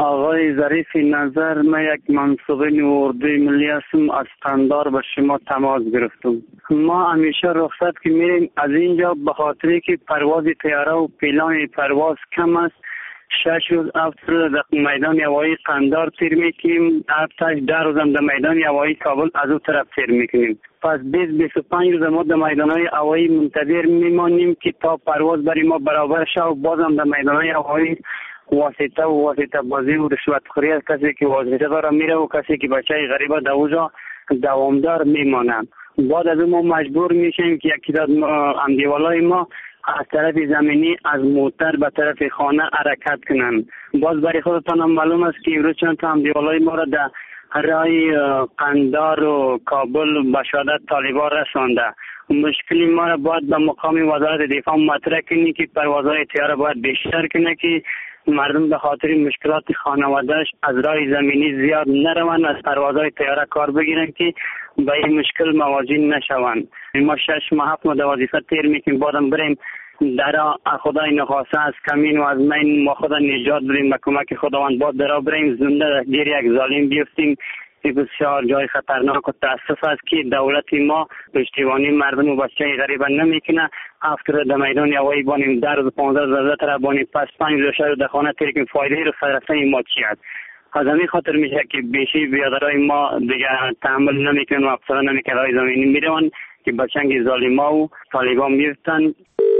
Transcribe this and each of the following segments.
آقای ظریف نظر، من یک منصوبه اردوی ملی هستم. از قندار به شما تماس گرفتم. ما همیشه رخصت که میریم از اینجا به خاطری که پرواز طیاره و پیلان پرواز کم است، 6 روز 7 روز در میدان هوایی قندار تیر میکنیم، 7-10 روز هم در میدان هوایی کابل از اون طرف تیر میکنیم. پس 20-25 روز ما در میدان های هوایی منتظر میمانیم که تا پرواز برای ما برابر شه و بازم در میدان های هوایی واسطه بازی و رشوت خوری از کسی که واسطه داره میره و کسی که بچه غریبه در اوجا دوامدار میمانند. بعد از اون ما مجبور میشیم که یکی از اندیوالای ما از طرف زمینی از موتر به طرف خانه حرکت کنند. باز برای خودتان هم معلوم است که امروز چند تا اندیوالای ما را در راه قندار و کابل به شهادت طالبان رسانده. مشکلی ما را باید به مقام وزارت دفاع مطرح کنی که پروازهای طیاره باید بیشتر کنه که مردم به خاطر مشکلات خانوادهش از راه زمینی زیاد نروند، از پروازهای طیاره کار بگیرن که به این مشکل مواجه نشوند. ما 6 ماه 7 ماه وظیفه تیر میکنیم، بعدم بریم در خدای نخواسته از کمین و از مین ما خدا نجات بریم به کمک خداوند، بعد درا بریم زنده گیر یک ظالم بیفتیم. این بسیار جای خطرناک و تاسف است که دولت ما پشتیبانی مردم و بچه غریبه نمیکنه. افter در میدان هوایی بانیم 10 روز 15 روز تر بانیم، پس 5 روز شهر در خانه تیر که فایده رو فرستن ما چی است. از همین خاطر میشه که بیشی بیادرای ما دیگه تحمل نمیکنن و افسر نمیکنن، رای زمینی میروند که بچنگ ظالما و طالبان میفتن.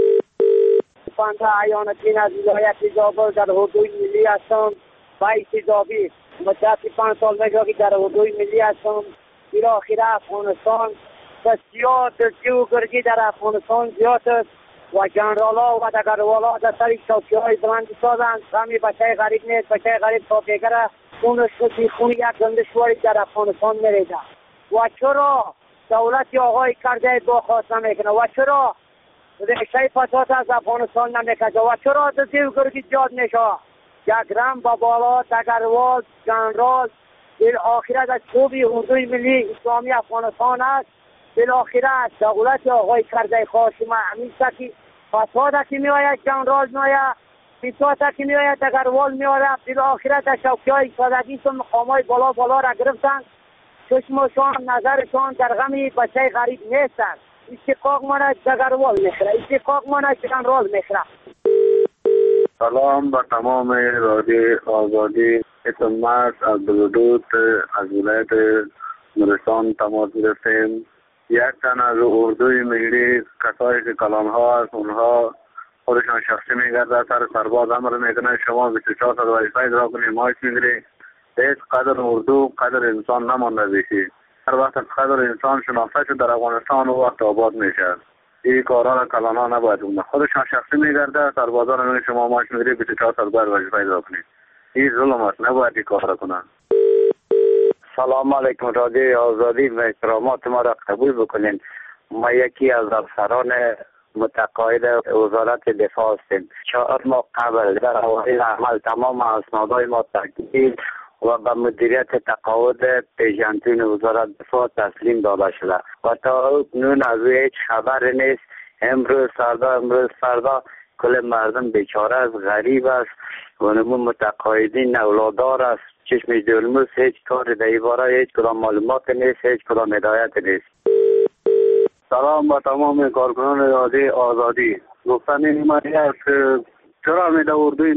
بنده عیان‌الدین از ولایت زابل در حدود ملی هستم. بایستی زابی مدت 5 سال میگه که در حدود ملی هستم. در آخر افغانستان بسیار دلجو گرگی در افغانستان زیاد است و جنرالا و دگروالا در سر چوکی‌های بلند سازند. همین بچه غریب نیست، بچه غریب تابیگره خونش خون یک گندشواری در افغانستان میریده. و چرا دولت آقای کرده دخواست نمیکنه و چرا ریشه فساد از افغانستان نمیکشه و چرا دلجو گرگی زیاد میشه؟ یک رم با بالا دگروال جنرال بالاخره در چوبی حضوری ملی اسلامی افغانستان است. بالاخره دولت آقای کرده خواهشی همیشه که فساد که میآید جنرال میآید، فساد که میآید دگروال میآید. بالاخره در شوکی‌های سادگی مقامای بالا را گرفتن. چشمشان نظرشان در غمی بچه غریب نیستند. استحقاق مانه دگروال میخوره، استحقاق مانه جنرال میخوره. سلام به تمام رادیو آزادی. اتمت از بلودوت از ولایت نورستان تماس گرفتیم. یک تن از اردوی ملی کسایی که کلان ها هست اونها خودشان شخصی میگرده سر سرباز امر میکنه شما 24 ساعت وظیفه اجرا کنی مایش میگیری. هیچ قدر اردو قدر انسان نمانده بیشی. هر وقت قدر انسان شناخته شد در افغانستان و وقت آباد میشه. این کارا را کلان ها نباید اون خودشان شخصی میگرده سربازان رو میگه شما مایش میگیری 24 ساعت باید وظیفه اجرا کنی. این ظلم است، نباید این کار را کنن. سلام علیکم رادیو آزادی و احترامات ما را قبول بکنین. ما یکی از افسران متقاعد وزارت دفاع هستیم. 4 ماه قبل در اوایل عمل تمام اسنادهای ما تکمیل و به مدیریت تقاعد پیشنتون وزارت دفاع تسلیم داده شده و تا اکنون از هیچ خبر نیست. امروز فردا کل مردم بیچاره است، غریب است و نمون متقاعدین اولادار است. چشم دلموس هیچ کار در ایواره هیچ کدام معلومات نیست، هیچ کدام هدایت نیست. سلام با تمام کارکنان رادیو آزادی. گفتن این معنی است که چرا میده اردوی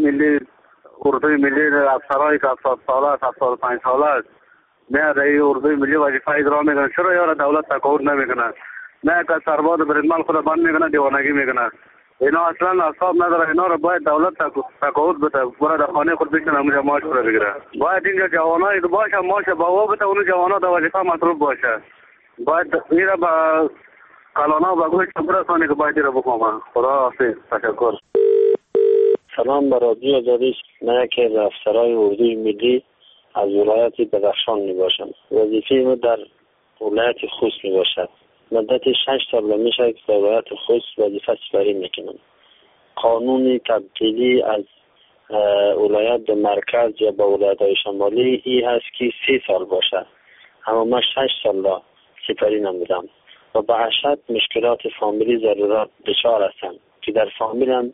ملی افسرهای که 70 ساله است 75 ساله است میاد این اردوی ملی وظیفه اجرا میکنه. چرا یار دولت تقاعد نمیکنه؟ نه که سرباز بریدمن خود بند میکنه دیوانگی میکنه. اینا اصلا اصاب نداره. اینا رو باید دولت تقاعد بده، برای در خانه خود بشینه اونجا معاش رو بگیره. باید اینجا جوانای باشه معاش با بده اون جوانا در وظیفه مصروف باشه. باید این را با کلانا و گوش برسانه که باید این را بکنه. خدا حافظ. تشکر. سلام به رادیو آزادی. من یکی از افسرهای اردوی ملی از ولایت بدخشان می باشم. وظیفه ما در ولایت خوست می باشد. مدت 6 سال میشه که در ولایت خوست وظیفه سپری میکنم. قانون تبدیلی از ولایت به مرکز یا به ولایت‌های شمالی ای هست که 30 سال باشه، اما من 6 سال سپری نمودم و به 80 مشکلات فامیلی ضرورت دچار هستم که در فامیلم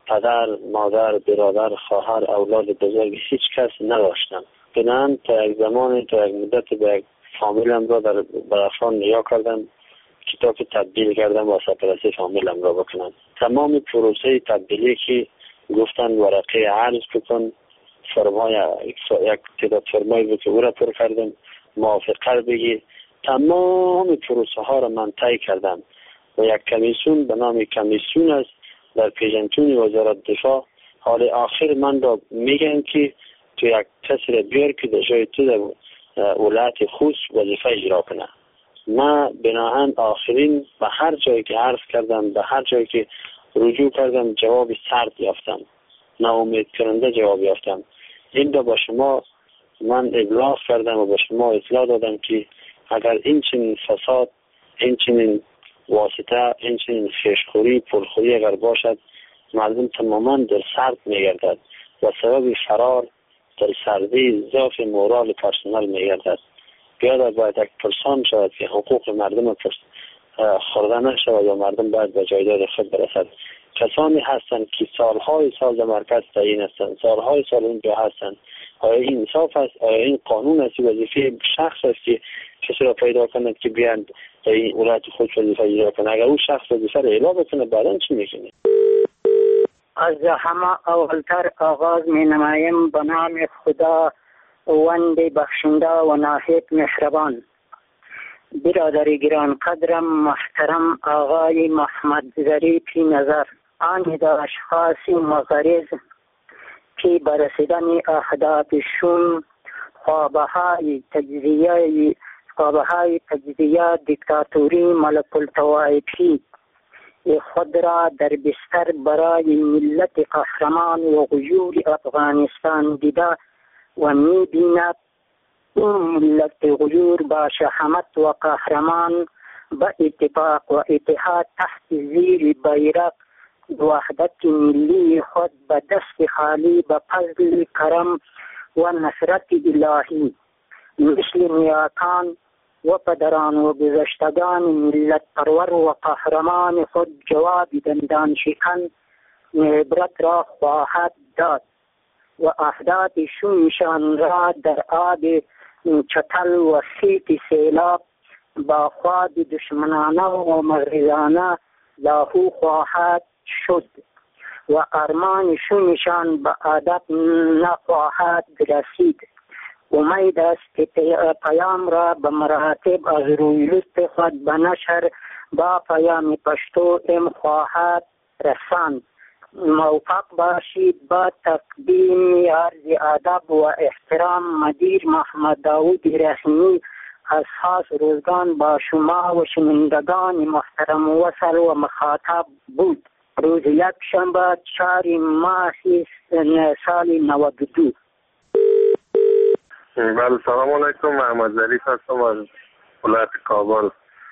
پدر، مادر، برادر، خواهر، اولاد بزرگ هیچ کس نداشتم. بنابراین تا یک زمان، تا یک مدت به یک فامیلم را در بدخشان نیا کردم، کتاب تبدیل کردم و سرپرستی فامیلم را بکنم. تمام پروسه تبدیلی که گفتن ورقه عرض بکن، فرمای یک تعداد فرمایی بود که او را پر کردم، موافقه بگی، تمام پروسه ها را من طی کردم و یک کمیسیون به نام کمیسیون است در پیژنتون وزارت دفاع. حال آخر من را میگن که تو یک کسی را بیار که در جای تو در ولایت خوست وظیفه اجرا کنه. من بناهن آخرین به هر جایی که عرض کردم، به هر جایی که رجوع کردم جواب سرد یافتم، ناامید کننده جواب یافتم. این را با شما من ابلاغ کردم و به شما اطلاع دادم که اگر این چنین فساد، این چنین واسطه، این چنین خیشخوری، پرخوری اگر باشد، مردم تماما در سرد میگردد و سبب فرار در سردی ضعف مورال پرسنل میگردد. بیادر باید یک پرسان شود که حقوق مردم خورده نشود و مردم باید به جایداد خود برسد. کسانی هستند که سالهای سال در مرکز تعیین هستند، سالهای سال اونجا هستند. آیا این انصاف است؟ آیا این قانون است؟ وظیفه شخص است که کسی را پیدا کند که بیان در این ولایت خود وظیفه اجرا کنه؟ اگر اون شخص وظیفه را اجرا بکنه بعدا چی میکنه؟ از همه اولتر آغاز می نمایم به نام خدا وند بخشنده و ناهید مهربان. برادر گران قدرم محترم آقای محمد ظریفی نظر، آن اشخاص مغرض که برسیدن اهدافشون خوابهای تجزیه دیکتاتوری ملک الطوایفی خود را در بستر برای ملت قهرمان و غیور افغانستان دیده و می بیند این ملت غیور با شهامت و قهرمان به اتفاق و اتحاد تحت زیر بیرق وحدت ملی خود به دست خالی به فضل کرم و نصرت الهی مثل نیاکان و پدران و گذشتگان ملت پرور و قهرمان خود جواب دندان شکن عبرت را خواهد داد و اهدافشان را در آب چتل و خیط سیلاب با خواب دشمنانه و مغرضانه لاهو خواهد شد و ارمانشان به هدف نخواهد رسید. امید است که پیام را به مراتب از روی لطف خود به نشر با پیام پشتو خواهد رساند. موفق باشید. با تقدیم عرض ادب و احترام مدیر محمد داود رحیمی از خاص روزگان با شما و شنوندگان محترم وصل و مخاطب بود. روز یک شنبه 4 ماه سال 92. بله، سلام علیکم. محمد ظریف هستم از ولایت کابل.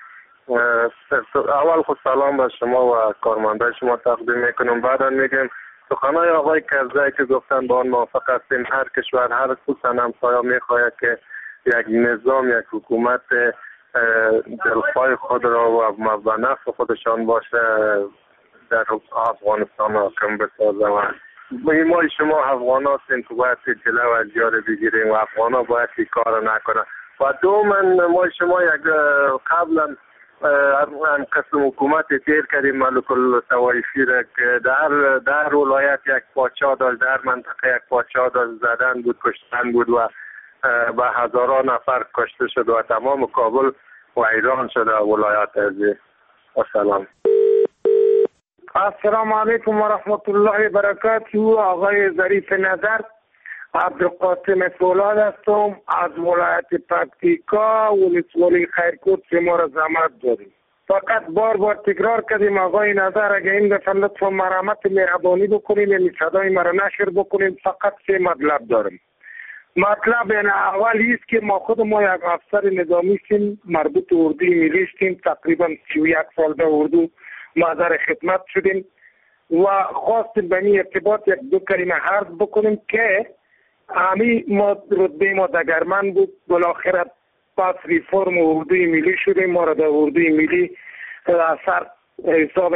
اول خود سلام به شما و کارمنده شما تقدیم میکنم. بعدا میگم سخنهای آقای کرزی که گفتن با آن موافق هستیم. هر کشور، هر خصوصا همسایه میخواهد که یک نظام، یک حکومت دلخواه خود را و به نفع خودشان باشه در افغانستان حاکم بسازه و ما شما افغان هستیم که باید جلو از جار بگیریم و افغان ها باید این کار نکنه. و دوما ما شما یک قبلا قسم حکومت تیر کردیم ملک الطوایفی را که در ولایت یک پادشاه داشت، در منطقه یک پادشاه داشت، زدن بود، کشتن بود و به هزاران نفر کشته شد و تمام کابل ویران شد ولایت ازی. السلام. السلام علیکم و رحمت الله و برکاته. آقای ظریف نظر، عبدالقاسم فولاد هستم از ولایت پکتیکا، ولسوالی خیرکوت که ما را زحمت داریم. فقط بار تکرار کردیم آقای نظر اگه این دفعه لطف و مرحمت مهربانی بکنیم یعنی صدای مرا نشر بکنیم. فقط 3 مطلب دارم. مطلب این اول است که ما خود یک افسر نظامی هستیم، مربوط اردوی ملی هستیم، تقریبا 31 سال به اردو معذر خدمت شدیم و خواستیم به این ارتباط 1-2 کلمه عرض بکنیم که ما رتبه ما دگرمن بود. بالاخره پس ریفرم اردوی ملی شدیم، ما را در اردوی ملی اثر حساب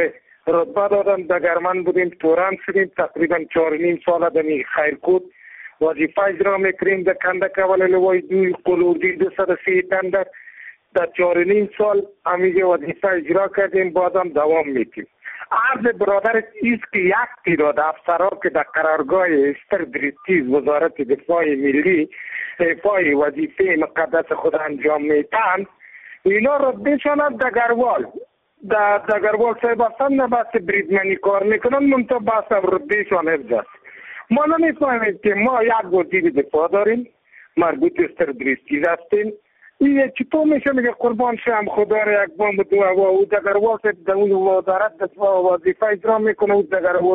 رتبه دادن، دگرمن بودیم، تورن شدیم. تقریبا 4.5 سال دمی خیرکوت وظیفه اجرا میکنیم در کندک اول لوای دوی قلوردی 230 تن در 4.5 سال همیشه وظیفه اجرا کردیم، بعدم دوام میکنیم. عرض برادر ایست که یک تعداد افسرها که در قرارگاه استر دریستیز وزارت دفاع ملی افای وظیفه مقدس خود انجام میتن، اینا رتبهشان از دگروال صاحب هستن، نه بحث بریدمنی کار میکنن، منطقه بحث رتبهشان حفظ است. ما نمیفهمیم که ما یک وزیر دفاع داریم مربوط استر دریستیز هستیم. این چطور میشه میگه قربان شم خدا را یک بام دو و او دگروال در اون وزارت دفاع وظیفه اجرا میکنه و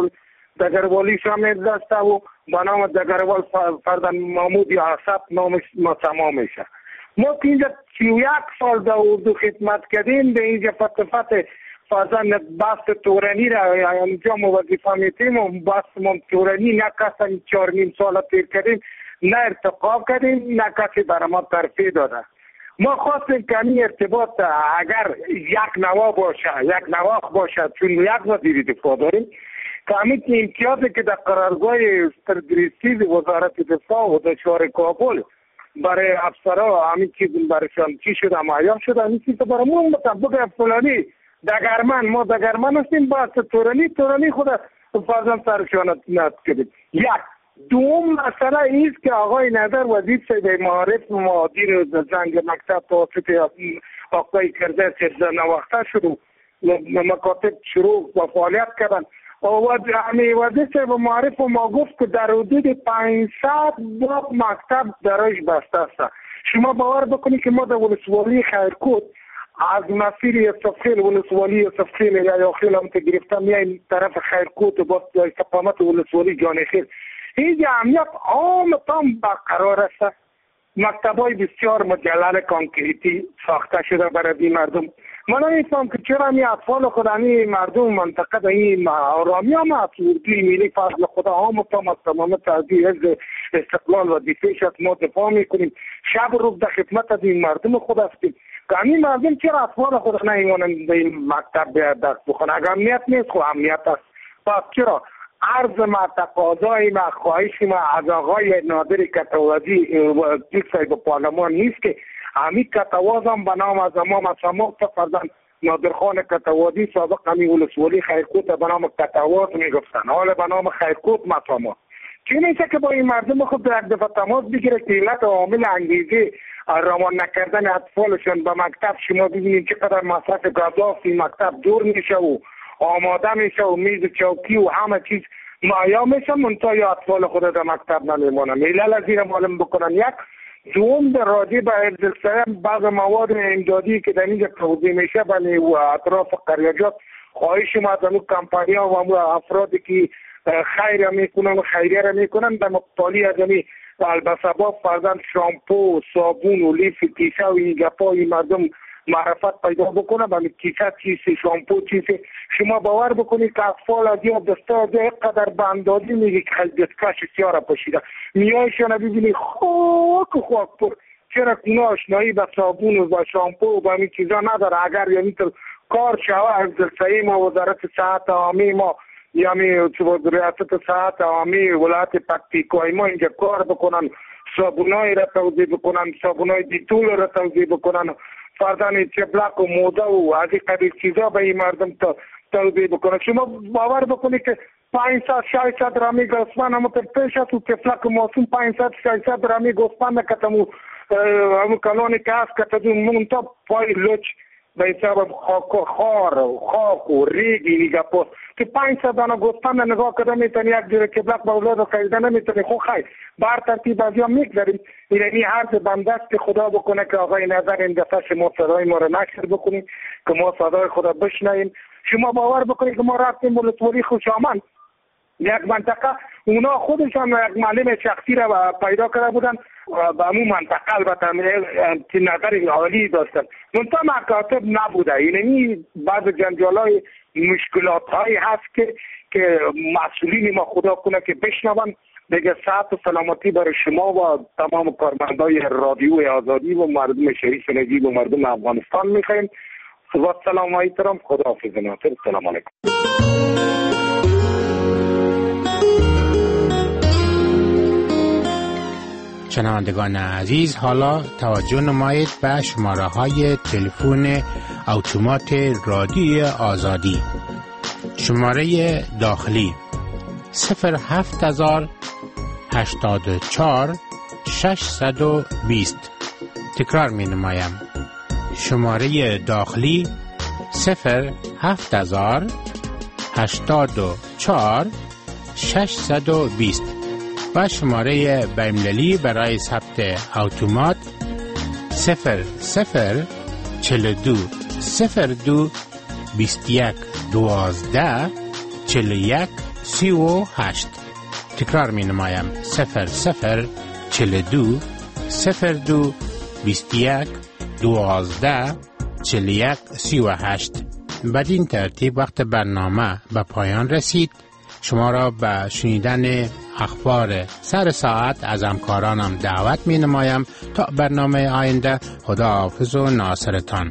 دگروالیش هم دسته و با نام دگروال فردن محمود یا عصب نامش ما تمام میشه. ما که اینجا 31 سال در اردو خدمت کردیم، در اینجا فتفت فرزن بحث تورنی را انجام وظیفه میتیم و بحث ما تورنی نه کسی 4.5 سال تیر کردیم، نه ارتقا کردیم، نه کسی برای ما ترفیع داده. ما خواستیم که این ارتباط اگر یک نواخ باشه چون یک وزیر دفاع داریم که همین امتیازی که در قرارگاه استردریستیز وزارت دفاع و در شهر کابل برای افسرها همین چیز برایشان چی شده معیار شده، همین چیز برای ما مطابق فلانی دگرمن ما دگرمن هستیم بحث تورنی خود فرزن سرشان نت کردیم. یک دوم مسئله ایست که آقای نظر وزیر صاحب معارف مدیر زنگ مکتب توسط آقای کرده که نواخته شروع مکاتب شروع و فعالیت کردن و وزیر صاحب معارف ما گفت که در حدود 500 باب مکتب درش بسته است. شما باور بکنید که ما در ولسوالی خیرکوت از مسیر یوسفخیل ولسوالی یوسفخیل یا یاخیل هم که گرفتم میایم طرف خیرکوت و با استقامت ولسوالی جانخیل اینجا امنیت عامتان برقرار است. مکتبای بسیار مجلل کانکریتی ساخته شده برای مردم. من نمیفهم که چرا این اطفال خودانی مردم منطقه در این آرامی هم افسردگی ملی فضل خدا عامتان از تمام تعدیل از استقلال و دفاعش از ما دفاع میکنیم. شب روز در خدمت از این مردم خود هستیم که همین مردم چرا اطفال خود نمیمونن در این مکتب بیاد دست بخونه؟ اگر امنیت نیست خود امنیت است. پس چرا عرض ما تقاضای ما خواهش ما از آقای نادر کتوازی صاحب پارلمان نیست که همین کتواز هم به نام از امام سماق فرزند نادرخان کتوازی سابق همین ولسوالی خیرکوت به نام کتواز میگفتن، حالا به نام خیرکوت مسامات. چی میشه که با این مردم خود در یک دفعه تماس بگیره که علت عامل انگیزه روان نکردن اطفالشان به مکتب شما ببینید چقدر مصرف گازاف این مکتب دور میشه و آماده میشه و میز چوکی و همه چیز مایا میشه منتها یا اطفال خود در مکتب نمیمونن. علل از این معلوم بکنن. یک دوم در راجع به ارزلسیم بعض مواد امدادی که در اینجا توضیح میشه بله و اطراف قریجات خواهش ما از اون کمپانی ها و افرادی که خیر میکنن و خیریه را میکنن در مقتالی از این البسباب فرزند شامپو صابون و لیف کیسه و این گپای مردم معرفت پیدا بکنه به کیسه چیزی شامپو چیزی. شما باور بکنید که اطفال از یا دسته یک قدر به اندازی میگه که خیلی دستکش سیاره پشیده میایشان ببینید خاک پر. چرا کنه آشنایی به صابون و به شامپو و به این چیزا نداره؟ اگر یعنی تو کار شوه از دلسایی ما وزارت صحت عامی ما یعنی ریاست صحت عامی ولایت پکتیکا ما اینجا کار بکنن، صابونای را توزیع بکنن، صابونای دیتول را توزیع بکنن، فردان چبلک و موده و از این قبیل چیزا به این مردم توضیح بکنه. شما باور بکنید که 500-600 رامی گوسفند همون پیش از تفلک معصوم 500-600 رامی گوسفند نکتمو همون کلانی که هست کتدون منطقه پای لچ به حساب خاک و ریگی نیگه پست که 500 دانه گوسفند نگاه کده میتونی یک جور کبلک با اولاد خریده نمیتونی. خو خیلی بر ترتیب از یا میگذاریم اینی عرض بندست که خدا بکنه که آقای نظر این دفعه شما صدای ما رو نشر بکنیم که ما صدای خدا بشنویم. شما باور بکنید که ما رفتیم ولسوالی خوشامند یک منطقه اونا خودشان یک معلم شخصی را پیدا کرده بودن به همون منطقه البته که نظر عالی داشتن منطقه مکاتب نبوده. یعنی بعض جنجالای مشکلات هایی هست که مسئولین ما خدا کنه که بشنون. دیگه صحت و سلامتی برای شما و تمام کارمندای رادیو آزادی و مردم شهری نجیب و مردم افغانستان میخوایم. و سلام علیکم. خداحافظ ناصر. سلام علیکم. شنوندگان عزیز، حالا توجه نمایید به شماره های تلفن اتومات رادیوی آزادی. شماره داخلی 07084 620. تکرار می نمایم. شماره داخلی 07084 620 و شماره بین‌المللی برای ثبت اتومات 0042 02 21 12 41 38. تکرار می نمایم. 0042 02 21 12 41 38. بدین ترتیب وقت برنامه به پایان رسید. شما را به شنیدن اخبار سر ساعت از همکارانم دعوت می نمایم. تا برنامه آینده، خداحافظ و ناصرتان.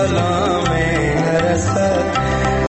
سلام